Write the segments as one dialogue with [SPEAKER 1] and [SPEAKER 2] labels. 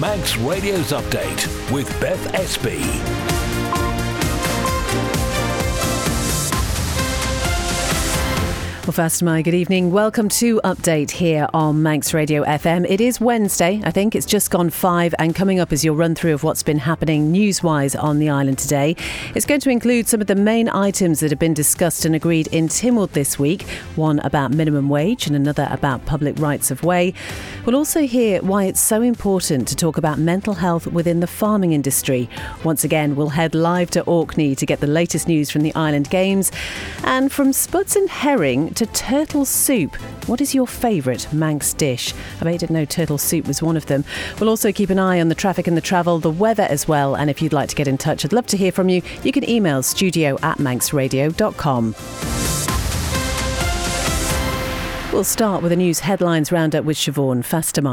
[SPEAKER 1] Manx Radio's Update with Beth Espy.
[SPEAKER 2] Well, Fatima, good evening. Welcome to Update here on Manx Radio FM. It is Wednesday, I think. It's just gone 5, and coming up is your run through of what's been happening news-wise on the island today. It's going to include some of the main items that have been discussed and agreed in Tynwald this week. One about minimum wage and another about public rights of way. We'll also hear why it's so important to talk about mental health within the farming industry. Once again, we'll head live to Orkney to get the latest news from the Island Games. And from spuds and herring to turtle soup. What is your favourite Manx dish? I bet you didn't know turtle soup was one of them. We'll also keep an eye on the traffic and the travel, the weather as well. And if you'd like to get in touch, I'd love to hear from you. You can email studio@manxradio.com. We'll start with a news headlines roundup with Siobhan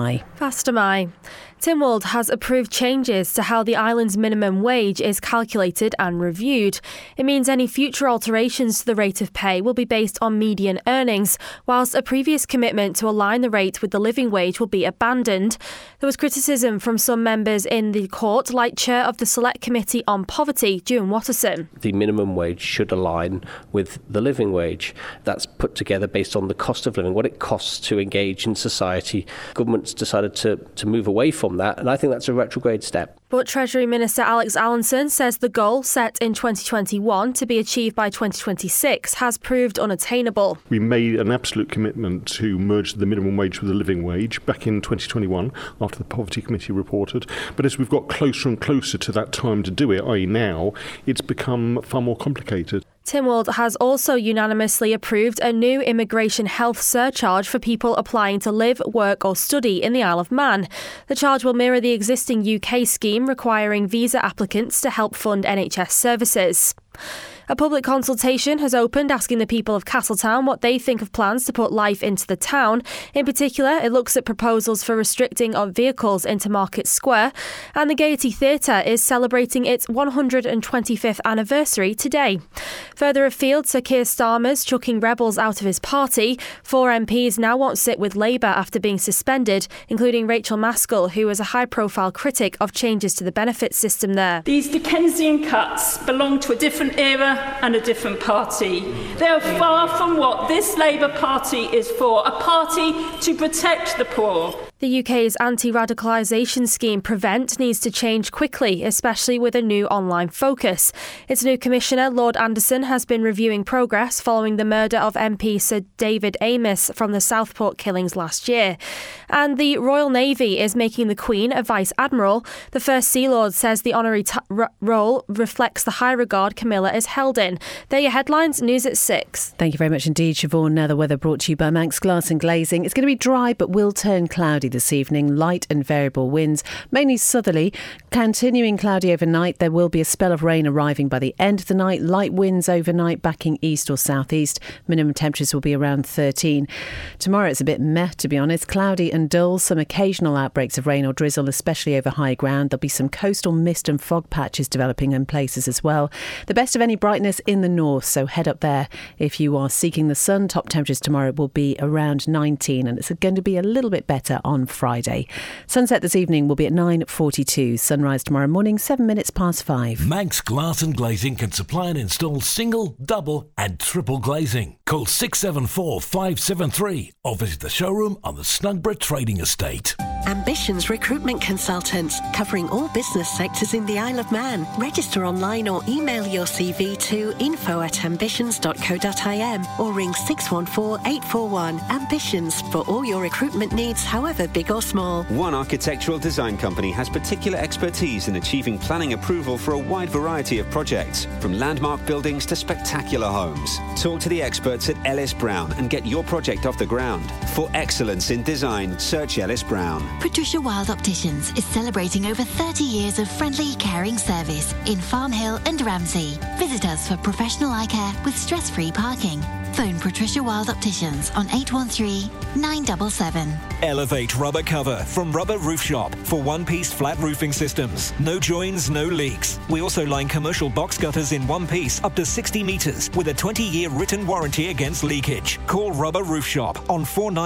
[SPEAKER 2] Fastamai.
[SPEAKER 3] Tynwald has approved changes to how the island's minimum wage is calculated and reviewed. It means any future alterations to the rate of pay will be based on median earnings, whilst a previous commitment to align the rate with the living wage will be abandoned. There was criticism from some members in the court, like Chair of the Select Committee on Poverty, June Watterson.
[SPEAKER 4] The minimum wage should align with the living wage. That's put together based on the cost of living, what it costs to engage in society. Government's decided to move away from that, and I think that's a retrograde step.
[SPEAKER 3] But Treasury Minister Alex Allinson says the goal set in 2021 to be achieved by 2026 has proved unattainable.
[SPEAKER 5] We made an absolute commitment to merge the minimum wage with the living wage back in 2021 after the Poverty Committee reported. But as we've got closer and closer to that time to do it, i.e. now, it's become far more complicated.
[SPEAKER 3] Tynwald has also unanimously approved a new immigration health surcharge for people applying to live, work or study in the Isle of Man. The charge will mirror the existing UK scheme requiring visa applicants to help fund NHS services. A public consultation has opened asking the people of Castletown what they think of plans to put life into the town. In particular, it looks at proposals for restricting of vehicles into Market Square. And the Gaiety Theatre is celebrating its 125th anniversary today. Further afield, Sir Keir Starmer's chucking rebels out of his party. 4 MPs now won't sit with Labour after being suspended, including Rachel Maskell, who was a high-profile critic of changes to the benefits system there.
[SPEAKER 6] These Dickensian cuts belong to a different era and a different party. They are far from what this Labour Party is for, a party to protect the poor.
[SPEAKER 3] The UK's anti-radicalisation scheme Prevent needs to change quickly, especially with a new online focus. Its new commissioner, Lord Anderson, has been reviewing progress following the murder of MP Sir David Amess from the Southport killings last year. And the Royal Navy is making the Queen a Vice Admiral. The First Sea Lord says the honorary role reflects the high regard Camilla is held in. They're your headlines. News at 6.
[SPEAKER 2] Thank you very much indeed, Siobhan. Now the weather brought to you by Manx Glass and Glazing. It's going to be dry but will turn cloudy this evening. Light and variable winds, mainly southerly, continuing cloudy overnight. There will be a spell of rain arriving by the end of the night. Light winds overnight backing east or southeast. Minimum temperatures will be around 13. Tomorrow it's a bit meh, to be honest. Cloudy and dull. Some occasional outbreaks of rain or drizzle, especially over high ground. There'll be some coastal mist and fog patches developing in places as well. The best of any brightness in the north, so head up there if you are seeking the sun. Top temperatures tomorrow will be around 19, and it's going to be a little bit better on Friday. Sunset this evening will be at 9:42. Sunrise tomorrow morning, 7 minutes past 5.
[SPEAKER 1] Manx Glass and Glazing can supply and install single, double and triple glazing. Call 674 573 or visit the showroom on the Snugborough Trading Estate.
[SPEAKER 7] Ambitions Recruitment Consultants, covering all business sectors in the Isle of Man. Register online or email your CV to info@ambitions.co.im or ring 614 841. Ambitions, for all your recruitment needs, however big or small.
[SPEAKER 8] One architectural design company has particular expertise in achieving planning approval for a wide variety of projects, from landmark buildings to spectacular homes. Talk to the experts at Ellis Brown and get your project off the ground. For excellence in design, search Ellis Brown.
[SPEAKER 9] Patricia Wild Opticians is celebrating over 30 years of friendly, caring service in Farm Hill and Ramsey. Visit us for professional eye care with stress-free parking. Phone Patricia Wild Opticians on 813 977.
[SPEAKER 10] Elevate rubber cover from Rubber Roof Shop for one-piece flat roofing systems. No joins, no leaks. We also line commercial box gutters in one piece up to 60 metres with a 20-year written warranty against leakage. Call Rubber Roof Shop on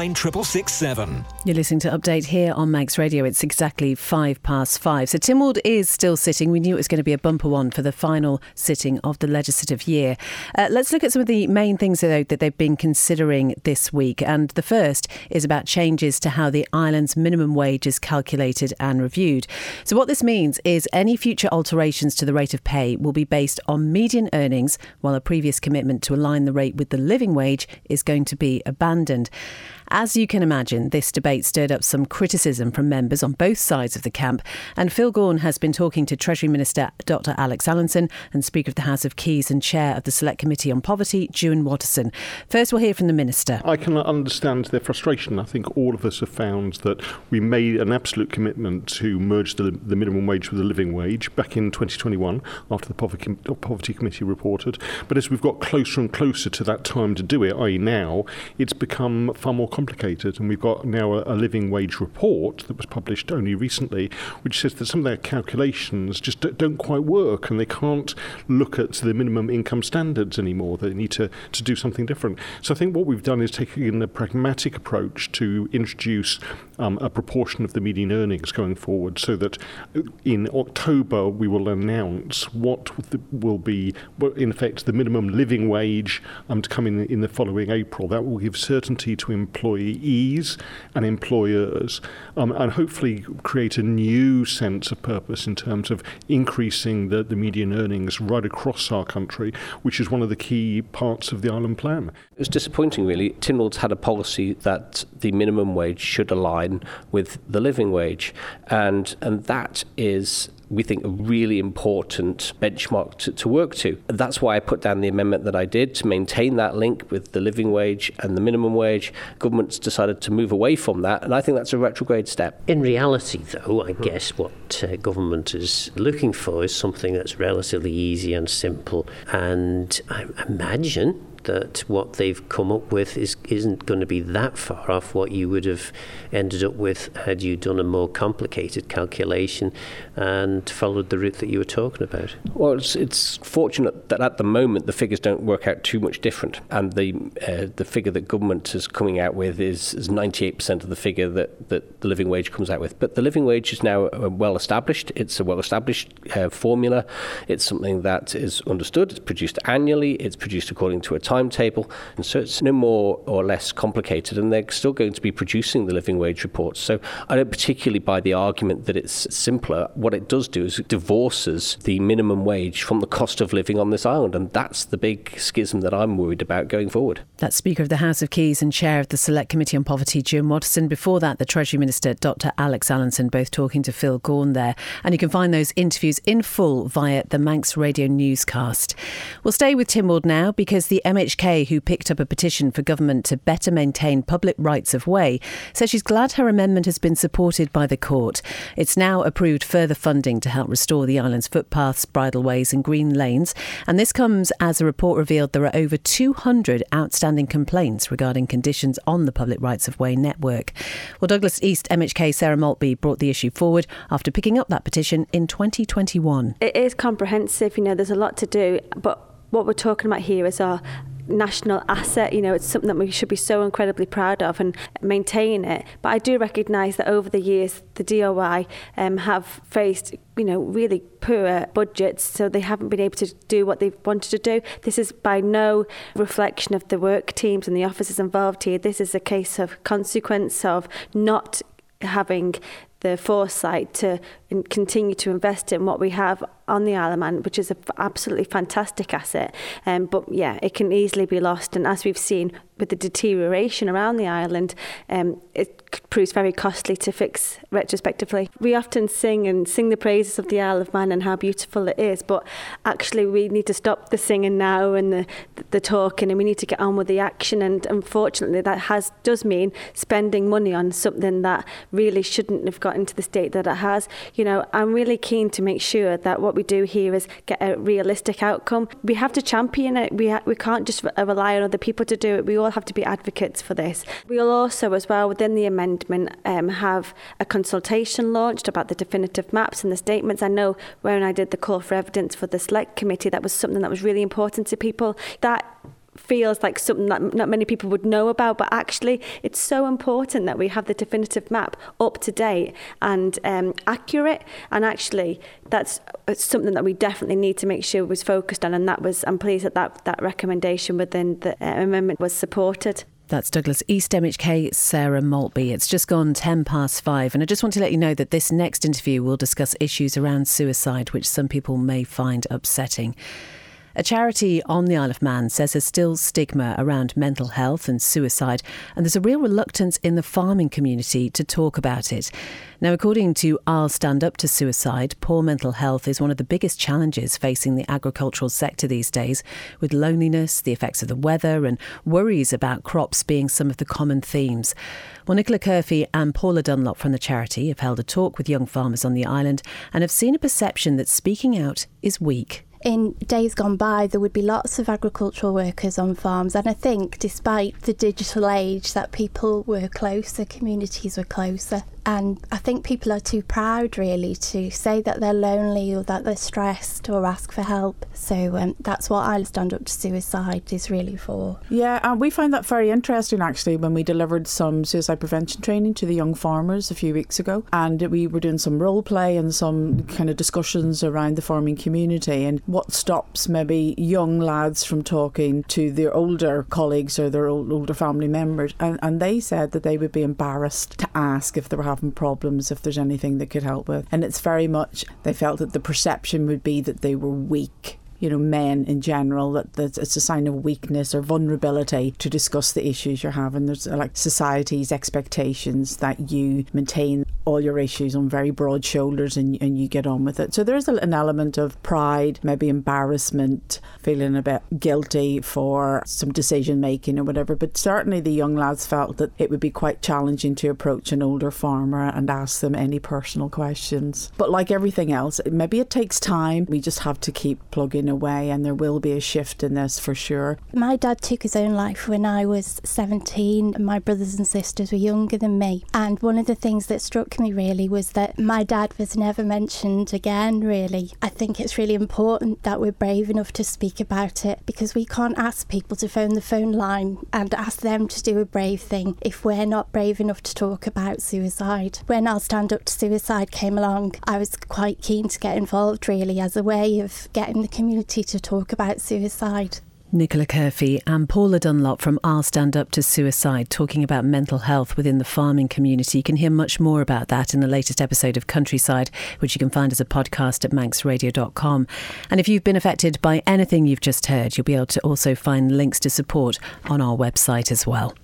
[SPEAKER 10] 496667.
[SPEAKER 2] You're listening to Update here on Manx Radio. It's exactly 5:05. So Tynwald is still sitting. We knew it was going to be a bumper one for the final sitting of the legislative year. Let's look at some of the main things, though, that they've been considering this week. And the first is about changes to how the island's minimum wage is calculated and reviewed. So what this means is any future alterations to the rate of pay will be based on median earnings, while a previous commitment to align the rate with the living wage is going to be abandoned. As you can imagine, this debate stirred up some criticism from members on both sides of the camp, and Phil Gaughan has been talking to Treasury Minister Dr Alex Allinson and Speaker of the House of Keys and Chair of the Select Committee on Poverty, Juan Watterson. First, we'll hear from the Minister.
[SPEAKER 5] I can understand their frustration. I think all of us have found that we made an absolute commitment to merge the minimum wage with the living wage back in 2021 after the Poverty Committee reported. But as we've got closer and closer to that time to do it, i.e. now, it's become far more complicated, and we've got now a living wage report that was published only recently, which says that some of their calculations just don't quite work, and they can't look at the minimum income standards anymore. They need to do something different. So I think what we've done is taken a pragmatic approach to introduce a proportion of the median earnings going forward, so that in October we will announce what will be, in effect, the minimum living wage to come in the following April. That will give certainty to employees and employers, and hopefully create a new sense of purpose in terms of increasing the median earnings right across our country, which is one of the key parts of the Island Plan.
[SPEAKER 4] It was disappointing, really. Tynwald's had a policy that the minimum wage should align with the living wage, and that is, we think, a really important benchmark to work to. That's why I put down the amendment that I did to maintain that link with the living wage and the minimum wage. Government's decided to move away from that, and I think that's a retrograde step.
[SPEAKER 11] In reality, though, I guess what government is looking for is something that's relatively easy and simple, and I imagine that what they've come up with isn't going to be that far off what you would have ended up with had you done a more complicated calculation and followed the route that you were talking about.
[SPEAKER 4] Well, it's fortunate that at the moment the figures don't work out too much different, and the figure that government is coming out with is 98% of the figure that the living wage comes out with. But the living wage is now well established. It's a well established formula. It's something that is understood. It's produced annually. It's produced according to a timetable, and so it's no more or less complicated, and they're still going to be producing the living wage reports. So I don't particularly buy the argument that it's simpler. What it does do is it divorces the minimum wage from the cost of living on this island, and that's the big schism that I'm worried about going forward.
[SPEAKER 2] That's Speaker of the House of Keys and Chair of the Select Committee on Poverty, Juan Watterson. Before that, the Treasury Minister, Dr Alex Allinson, both talking to Phil Gaughan there. And you can find those interviews in full via the Manx Radio newscast. We'll stay with Tynwald now, because the MHK, who picked up a petition for government to better maintain public rights of way, says she's glad her amendment has been supported by the court. It's now approved further funding to help restore the island's footpaths, bridleways and green lanes. And this comes as a report revealed there are over 200 outstanding complaints regarding conditions on the public rights of way network. Well, Douglas East MHK Sarah Maltby brought the issue forward after picking up that petition in 2021.
[SPEAKER 12] It is comprehensive, there's a lot to do, but what we're talking about here is our national asset. It's something that we should be so incredibly proud of and maintain it. But I do recognise that over the years the DOI have faced really poor budgets, so they haven't been able to do what they've wanted to do. This is by no reflection of the work teams and the officers involved here. This is a case of consequence of not having the foresight to continue to invest in what we have on the Isle of Man, which is an absolutely fantastic asset. But yeah, it can easily be lost. And as we've seen, with the deterioration around the island, it proves very costly to fix retrospectively. We often sing the praises of the Isle of Man and how beautiful it is, but actually we need to stop the singing now and the talking, and we need to get on with the action. And unfortunately that does mean spending money on something that really shouldn't have got into the state that it has. I'm really keen to make sure that what we do here is get a realistic outcome. We have to champion it. We can't just rely on other people to do it. We all have to be advocates for this. We'll also, as well, within the amendment, have a consultation launched about the definitive maps and the statements. I know when I did the call for evidence for the Select Committee, that was something that was really important to people. That feels like something that not many people would know about, but actually it's so important that we have the definitive map up to date and accurate, and actually that's something that we definitely need to make sure was focused on, and I'm pleased that recommendation within the amendment was supported.
[SPEAKER 2] That's Douglas East MHK, Sarah Maltby. It's just gone 5:10, and I just want to let you know that this next interview will discuss issues around suicide, which some people may find upsetting. A charity on the Isle of Man says there's still stigma around mental health and suicide, and there's a real reluctance in the farming community to talk about it. Now, according to I'll Stand Up to Suicide, poor mental health is one of the biggest challenges facing the agricultural sector these days, with loneliness, the effects of the weather and worries about crops being some of the common themes. Well, Nicola Curfey and Paula Dunlop from the charity have held a talk with young farmers on the island and have seen a perception that speaking out is weak.
[SPEAKER 13] In days gone by, there would be lots of agricultural workers on farms, and I think despite the digital age that people were closer, communities were closer. And I think people are too proud, really, to say that they're lonely or that they're stressed or ask for help. So that's what I'll Stand Up to Suicide is really for.
[SPEAKER 14] Yeah, and we found that very interesting, actually, when we delivered some suicide prevention training to the young farmers a few weeks ago. And we were doing some role play and some kind of discussions around the farming community and what stops maybe young lads from talking to their older colleagues or their older family members. And they said that they would be embarrassed to ask if they were having problems, if there's anything they could help with. And it's very much, they felt that the perception would be that they were weak. Men in general, that it's a sign of weakness or vulnerability to discuss the issues you're having. There's like society's expectations that you maintain all your issues on very broad shoulders and you get on with it. So there's an element of pride, maybe embarrassment, feeling a bit guilty for some decision making or whatever. But certainly the young lads felt that it would be quite challenging to approach an older farmer and ask them any personal questions. But like everything else, maybe it takes time. We just have to keep plugging away, and there will be a shift in this for sure.
[SPEAKER 13] My dad took his own life when I was 17 and my brothers and sisters were younger than me, and one of the things that struck me really was that my dad was never mentioned again, really. I think it's really important that we're brave enough to speak about it, because we can't ask people to phone the phone line and ask them to do a brave thing if we're not brave enough to talk about suicide. When I'll Stand Up to Suicide came along, I was quite keen to get involved, really, as a way of getting the community to talk about suicide.
[SPEAKER 2] Nicola Curfey and Paula Dunlop from I'll Stand Up to Suicide talking about mental health within the farming community. You can hear much more about that in the latest episode of Countryside, which you can find as a podcast at manxradio.com. And if you've been affected by anything you've just heard, you'll be able to also find links to support on our website as well.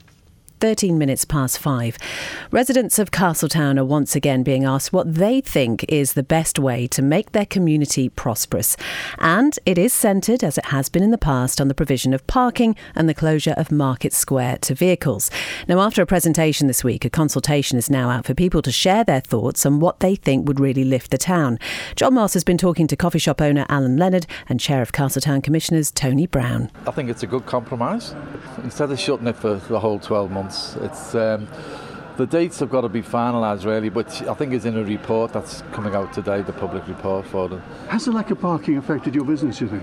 [SPEAKER 2] 5:13. Residents of Castletown are once again being asked what they think is the best way to make their community prosperous. And it is centred, as it has been in the past, on the provision of parking and the closure of Market Square to vehicles. Now, after a presentation this week, a consultation is now out for people to share their thoughts on what they think would really lift the town. John Moss has been talking to coffee shop owner Alan Leonard and Chair of Castletown Commissioners Tony Brown.
[SPEAKER 15] I think it's a good compromise. Instead of shutting it for the whole 12 months, it's the dates have got to be finalised really, but I think it's in a report that's coming out today, the public report for them.
[SPEAKER 16] Has the lack of parking affected your business, you think?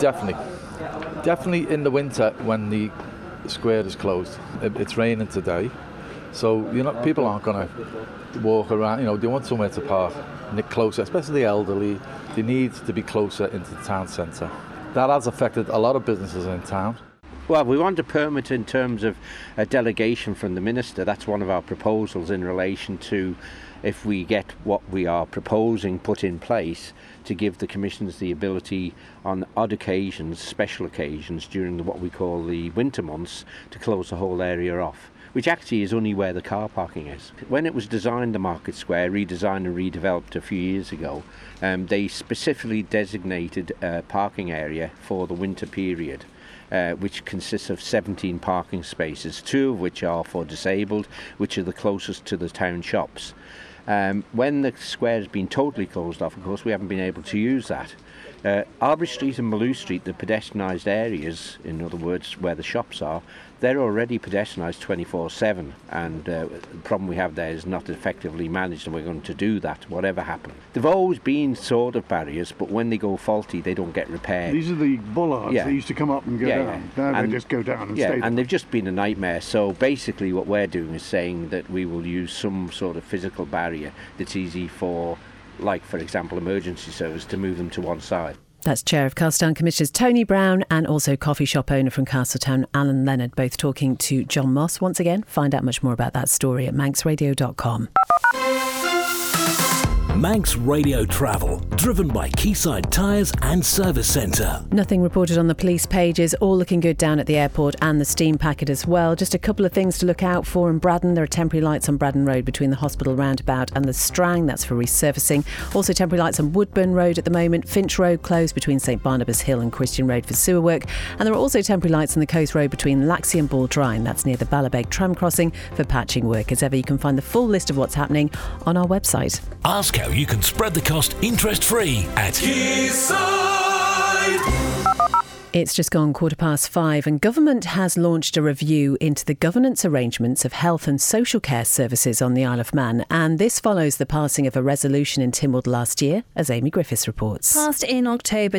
[SPEAKER 15] Definitely in the winter when the square is closed. It's raining today, so people aren't going to walk around. They want somewhere to park closer, especially the elderly. They need to be closer into the town centre. That has affected a lot of businesses in town.
[SPEAKER 17] Well, we want a permit in terms of a delegation from the Minister. That's one of our proposals in relation to if we get what we are proposing put in place to give the commissions the ability on odd occasions, special occasions during what we call the winter months, to close the whole area off, which actually is only where the car parking is. When it was designed, the Market Square, redesigned and redeveloped a few years ago, they specifically designated a parking area for the winter period, which consists of 17 parking spaces, 2 of which are for disabled, which are the closest to the town shops. When the square has been totally closed off, of course, we haven't been able to use that. Arbury Street and Maloo Street, the pedestrianised areas, in other words, where the shops are, they're already pedestrianised 24/7, and the problem we have there is not effectively managed, and we're going to do that, whatever happens. They've always been sort of barriers, but when they go faulty, they don't get repaired.
[SPEAKER 16] These are the bollards that used to come up and go down. Now they just go down and stay.
[SPEAKER 17] And they've just been a nightmare. So basically what we're doing is saying that we will use some sort of physical barrier that's easy for, like, for example, emergency service to move them to one side.
[SPEAKER 2] That's Chair of Castletown Commissioners Tony Brown and also coffee shop owner from Castletown, Alan Leonard, both talking to John Moss. Once again, find out much more about that story at manxradio.com.
[SPEAKER 1] Manx Radio Travel, driven by Quayside Tyres and Service Centre.
[SPEAKER 2] Nothing reported on the police pages, all looking good down at the airport and the steam packet as well. Just a couple of things to look out for in Braddon. There are temporary lights on Braddon Road between the hospital roundabout and the Strang. That's for resurfacing. Also temporary lights on Woodburn Road at the moment. Finch Road closed between St Barnabas Hill and Christian Road for sewer work. And there are also temporary lights on the Coast Road between Laxey and Baldrine. That's near the Ballabeg tram crossing for patching work. As ever, you can find the full list of what's happening on our website.
[SPEAKER 1] Ask how you can spread the cost interest-free at Quayside.
[SPEAKER 2] It's just gone 5:15 and government has launched a review into the governance arrangements of health and social care services on the Isle of Man, and this follows the passing of a resolution in Tynwald last year, as Amy Griffiths reports.
[SPEAKER 18] Passed in October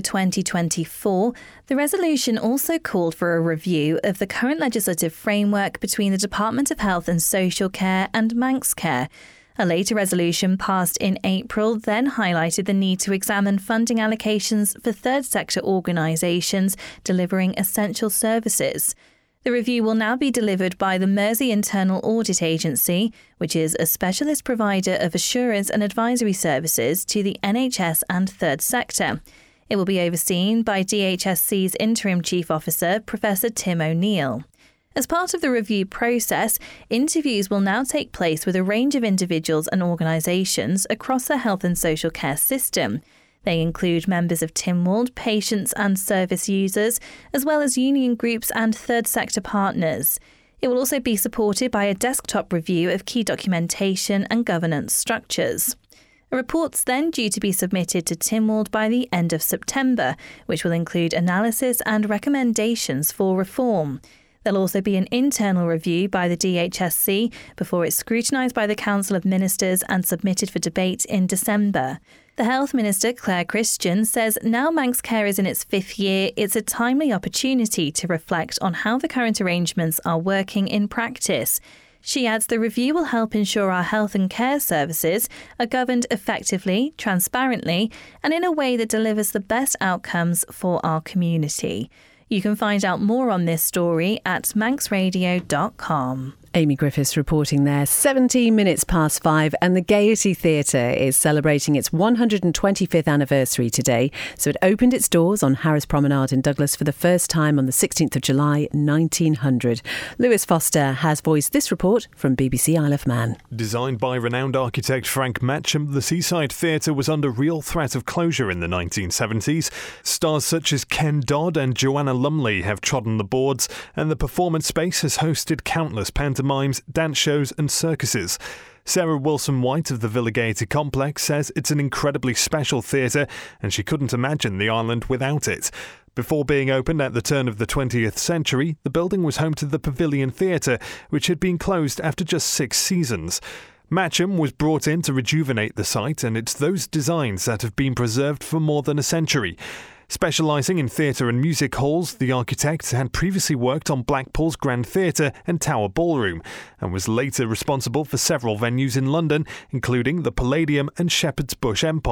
[SPEAKER 18] 2024, the resolution also called for a review of the current legislative framework between the Department of Health and Social Care and Manx Care. A later resolution passed in April then highlighted the need to examine funding allocations for third sector organisations delivering essential services. The review will now be delivered by the Mersey Internal Audit Agency, which is a specialist provider of assurance and advisory services to the NHS and third sector. It will be overseen by DHSC's Interim Chief Officer, Professor Tim O'Neill. As part of the review process, interviews will now take place with a range of individuals and organisations across the health and social care system. They include members of Tynwald, patients and service users, as well as union groups and third sector partners. It will also be supported by a desktop review of key documentation and governance structures. A report's then due to be submitted to Tynwald by the end of September, which will include analysis and recommendations for reform. There'll also be an internal review by the DHSC before it's scrutinised by the Council of Ministers and submitted for debate in December. The Health Minister, Claire Christian, says now Manx Care is in its 5th year, it's a timely opportunity to reflect on how the current arrangements are working in practice. She adds the review will help ensure our health and care services are governed effectively, transparently, and in a way that delivers the best outcomes for our community. You can find out more on this story at manxradio.com.
[SPEAKER 2] Amy Griffiths reporting there. 17 minutes past 5 and the Gaiety Theatre is celebrating its 125th anniversary today. So it opened its doors on Harris Promenade in Douglas for the first time on the 16th of July 1900. Lewis Foster has voiced this report from BBC Isle of Man.
[SPEAKER 19] Designed by renowned architect Frank Matcham, the Seaside Theatre was under real threat of closure in the 1970s. Stars such as Ken Dodd and Joanna Lumley have trodden the boards, and the performance space has hosted countless pantomimes, dance shows and circuses. Sarah Wilson-White of the Villa Gaiety Complex says it's an incredibly special theatre and she couldn't imagine the island without it. Before being opened at the turn of the 20th century, the building was home to the Pavilion Theatre, which had been closed after just 6 seasons. Matcham was brought in to rejuvenate the site, and it's those designs that have been preserved for more than a century. Specialising in theatre and music halls, the architect had previously worked on Blackpool's Grand Theatre and Tower Ballroom, and was later responsible for several venues in London, including the Palladium and Shepherd's Bush Empire.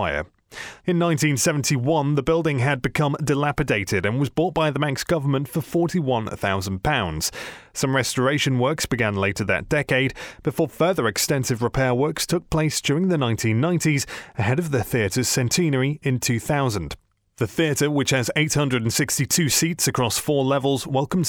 [SPEAKER 19] In 1971, the building had become dilapidated and was bought by the Manx government for £41,000. Some restoration works began later that decade, before further extensive repair works took place during the 1990s, ahead of the theatre's centenary in 2000. The theatre, which has 862 seats across 4 levels, welcomed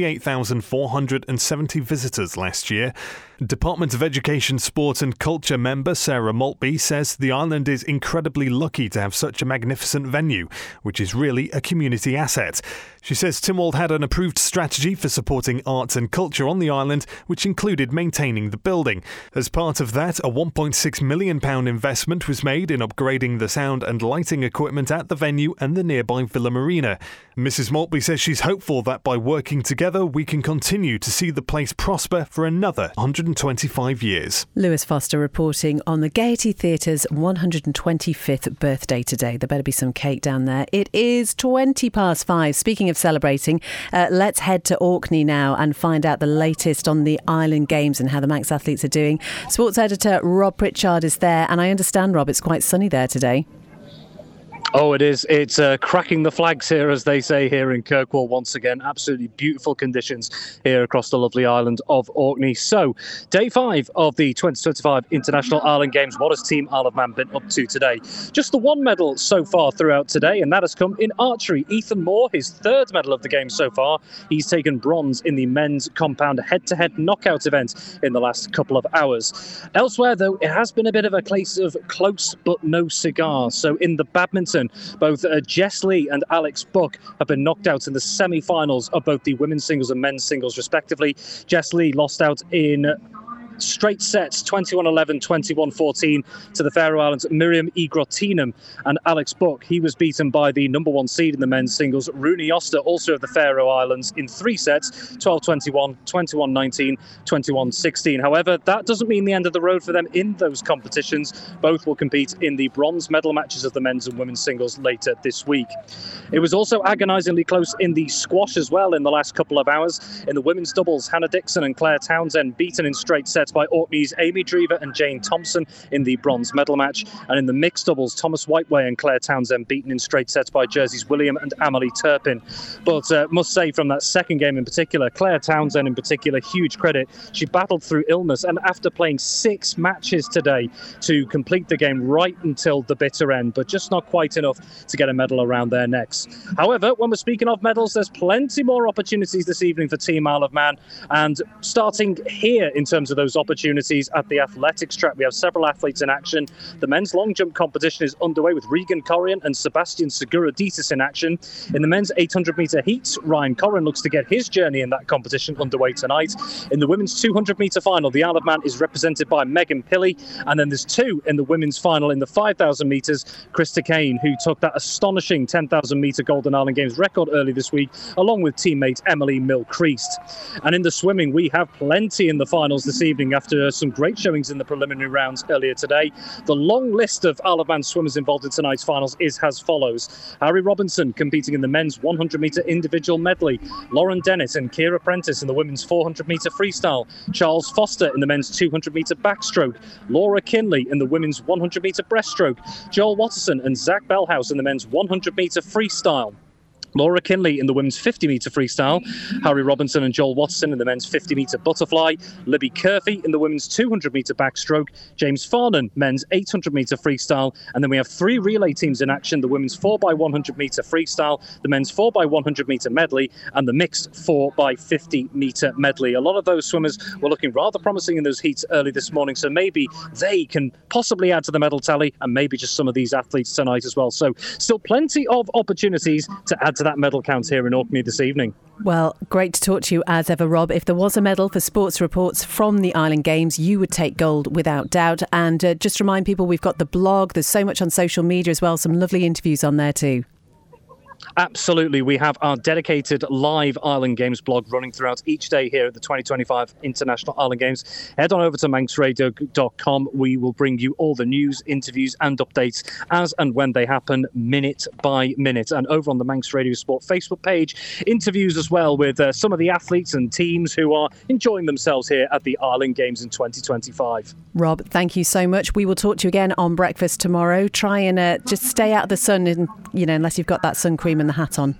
[SPEAKER 19] 78,470 visitors last year. Department of Education, Sport and Culture member Sarah Maltby says the island is incredibly lucky to have such a magnificent venue, which is really a community asset. She says Tynwald had an approved strategy for supporting arts and culture on the island, which included maintaining the building. As part of that, a £1.6 million investment was made in upgrading the sound and lighting equipment at the venue and the nearby Villa Marina. Mrs. Maltby says she's hopeful that by working together we can continue to see the place prosper for another 125 years.
[SPEAKER 2] Lewis Foster reporting on the Gaiety Theatre's 125th birthday today. There better be some cake down there. It is 5:20. Speaking of celebrating, let's head to Orkney now and find out the latest on the Island Games and how the Manx athletes are doing. Sports editor Rob Pritchard is there, and I understand, Rob, it's quite sunny there today.
[SPEAKER 20] Oh, it is. It's cracking the flags here, as they say here in Kirkwall once again. Absolutely beautiful conditions here across the lovely island of Orkney. So, day 5 of the 2025 International Island Games. What has Team Isle of Man been up to today? Just the one medal so far throughout today, and that has come in archery. Ethan Moore, his 3rd medal of the game so far. He's taken bronze in the men's compound head-to-head knockout event in the last couple of hours. Elsewhere, though, it has been a bit of a case of close but no cigar. So, in the badminton, both Jess Lee and Alex Buck have been knocked out in the semi-finals of both the women's singles and men's singles, respectively. Jess Lee lost out in straight sets, 21-11, 21-14 to the Faroe Islands' Miriam Igrotinum, and Alex Buck, he was beaten by the number 1 seed in the men's singles, Rooney Oster, also of the Faroe Islands, in 3 sets, 12-21, 21-19, 21-16. However, that doesn't mean the end of the road for them in those competitions. Both will compete in the bronze medal matches of the men's and women's singles later this week. It was also agonisingly close in the squash as well in the last couple of hours. In the women's doubles, Hannah Dixon and Claire Townsend beaten in straight sets by Orkney's Amy Drever and Jane Thompson in the bronze medal match. And in the mixed doubles, Thomas Whiteway and Claire Townsend beaten in straight sets by Jersey's William and Amelie Turpin. But must say from that second game in particular, Claire Townsend in particular, huge credit. She battled through illness, and after playing 6 matches today to complete the game right until the bitter end, but just not quite enough to get a medal around their necks. However, when we're speaking of medals, there's plenty more opportunities this evening for Team Isle of Man. And starting here in terms of those opportunities at the athletics track, we have several athletes in action. The men's long jump competition is underway with Regan Corrian and Sebastian Seguraditis in action. In the men's 800 metre heats, Ryan Corrian looks to get his journey in that competition underway tonight. In the women's 200 metre final, the Isle of Man is represented by Megan Pilley, and then there's 2 in the women's final in the 5,000 metres. Krista Kane, who took that astonishing 10,000 metre Golden Island Games record early this week, along with teammate Emily Mill-Creast. And in the swimming, we have plenty in the finals this evening after some great showings in the preliminary rounds earlier today. The long list of Isle of Man swimmers involved in tonight's finals is as follows. Harry Robinson competing in the men's 100 metre individual medley. Lauren Dennett and Kira Prentice in the women's 400 metre freestyle. Charles Foster in the men's 200 metre backstroke. Laura Kinley in the women's 100 metre breaststroke. Joel Watterson and Zach Bellhouse in the men's 100 metre freestyle. Laura Kinley in the women's 50 metre freestyle, Harry Robinson and Joel Watson in the men's 50 metre butterfly, Libby Curfey in the women's 200 metre backstroke, James Farnan men's 800 metre freestyle, and then we have 3 relay teams in action: the women's 4x100 metre freestyle, the men's 4x100 metre medley, and the mixed 4x50 metre medley. A lot of those swimmers were looking rather promising in those heats early this morning, so maybe they can possibly add to the medal tally, and maybe just some of these athletes tonight as well. So still plenty of opportunities to add to that medal count here in Orkney this evening.
[SPEAKER 2] Well, great to talk to you as ever, Rob. If there was a medal for sports reports from the Island Games, you would take gold without doubt. And just remind people, we've got the blog. There's so much on social media as well. Some lovely interviews on there too.
[SPEAKER 20] Absolutely. We have our dedicated live Island Games blog running throughout each day here at the 2025 International Island Games. Head on over to manxradio.com. We will bring you all the news, interviews and updates as and when they happen, minute by minute. And over on the Manx Radio Sport Facebook page, interviews as well with some of the athletes and teams who are enjoying themselves here at the Island Games in 2025.
[SPEAKER 2] Rob, thank you so much. We will talk to you again on breakfast tomorrow. Try and just stay out of the sun, and, unless you've got that sun cream and the hat on.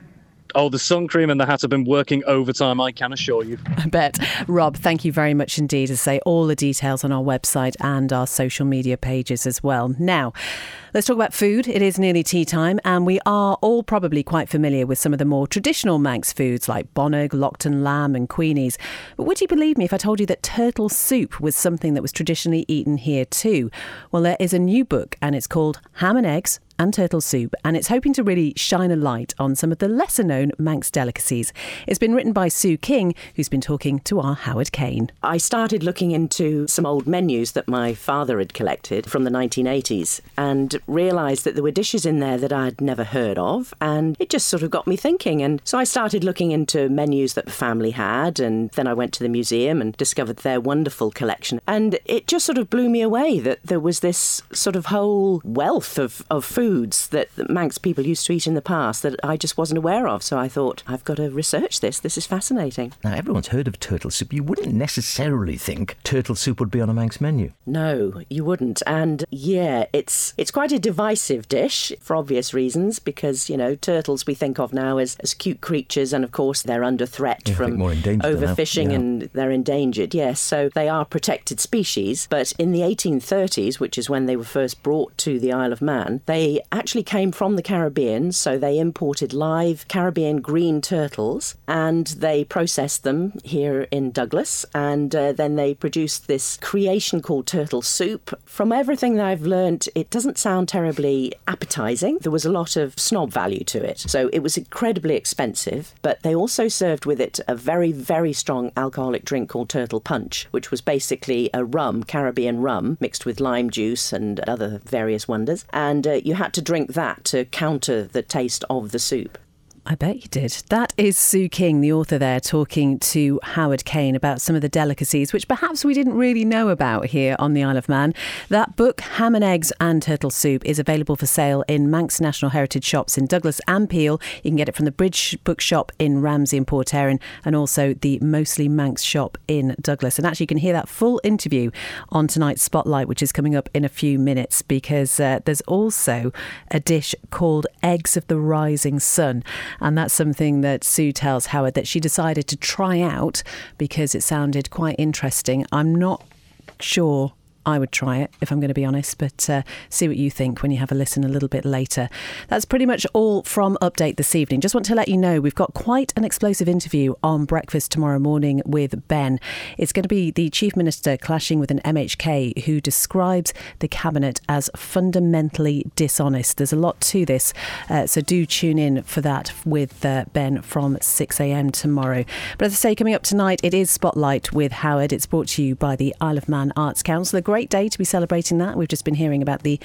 [SPEAKER 20] Oh, the sun cream and the hat have been working overtime, I can assure you.
[SPEAKER 2] I bet. Rob, thank you very much indeed. As I say, all the details on our website and our social media pages as well. Now, let's talk about food. It is nearly tea time, and we are all probably quite familiar with some of the more traditional Manx foods like bonnog, Lockton lamb and queenies. But would you believe me if I told you that turtle soup was something that was traditionally eaten here too? Well, there is a new book, and it's called Ham and Eggs and Turtle Soup, and it's hoping to really shine a light on some of the lesser known Manx delicacies. It's been written by Sue King, who's been talking to our Howard Kane.
[SPEAKER 21] I started looking into some old menus that my father had collected from the 1980s and realised that there were dishes in there that I'd never heard of, and it just sort of got me thinking. And so I started looking into menus that the family had, and then I went to the museum and discovered their wonderful collection, and it just sort of blew me away that there was this sort of whole wealth of foods that Manx people used to eat in the past that I just wasn't aware of. So I thought, I've got to research this. This is fascinating.
[SPEAKER 22] Now, everyone's heard of turtle soup. You wouldn't necessarily think turtle soup would be on a Manx menu.
[SPEAKER 21] No, you wouldn't. And yeah, it's quite a divisive dish for obvious reasons, because, turtles we think of now as cute creatures, and of course they're under threat from overfishing and they're endangered. Yes, so they are protected species. But in the 1830s, which is when they were first brought to the Isle of Man, they actually came from the Caribbean, so they imported live Caribbean green turtles and they processed them here in Douglas, and then they produced this creation called turtle soup. From everything that I've learned, it doesn't sound terribly appetising. There was a lot of snob value to it, so it was incredibly expensive, but they also served with it a very, very strong alcoholic drink called turtle punch, which was basically a rum, Caribbean rum, mixed with lime juice and other various wonders, and you had to drink that to counter the taste of the soup.
[SPEAKER 2] I bet you did. That is Sue King, the author there, talking to Howard Kane about some of the delicacies which perhaps we didn't really know about here on the Isle of Man. That book, Ham and Eggs and Turtle Soup, is available for sale in Manx National Heritage shops in Douglas and Peel. You can get it from the Bridge Bookshop in Ramsey and Port Erin, and also the Mostly Manx shop in Douglas. And actually you can hear that full interview on tonight's Spotlight, which is coming up in a few minutes, because there's also a dish called Eggs of the Rising Sun. And that's something that Sue tells Howard that she decided to try out because it sounded quite interesting. I'm not sure I would try it, if I'm going to be honest, but see what you think when you have a listen a little bit later. That's pretty much all from Update this evening. Just want to let you know we've got quite an explosive interview on breakfast tomorrow morning with Ben. It's going to be the Chief Minister clashing with an MHK who describes the Cabinet as fundamentally dishonest. There's a lot to this, so do tune in for that with Ben from 6 a.m. tomorrow. But as I say, coming up tonight, it is Spotlight with Howard. It's brought to you by the Isle of Man Arts Council. Great day to be celebrating that. We've just been hearing about the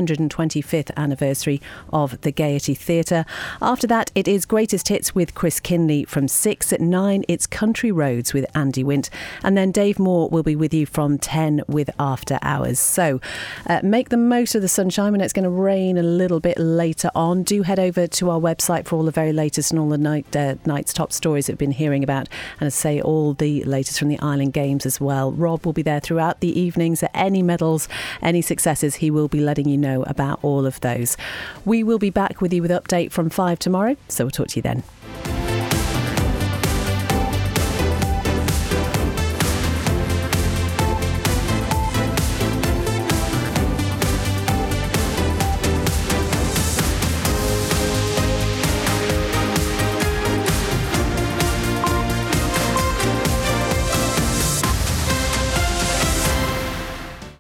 [SPEAKER 2] 125th anniversary of the Gaiety Theatre. After that, it is Greatest Hits with Chris Kinley from 6. At 9, it's Country Roads with Andy Wint. And then Dave Moore will be with you from 10 with After Hours. So make the most of the sunshine when it's going to rain a little bit later on. Do head over to our website for all the very latest and all the night's top stories that we've been hearing about. And as I say, all the latest from the Island Games as well. Rob will be there throughout the evenings. Any medals, any successes, he will be letting you know about all of those. We will be back with you with Update from 5 tomorrow, so we'll talk to you then.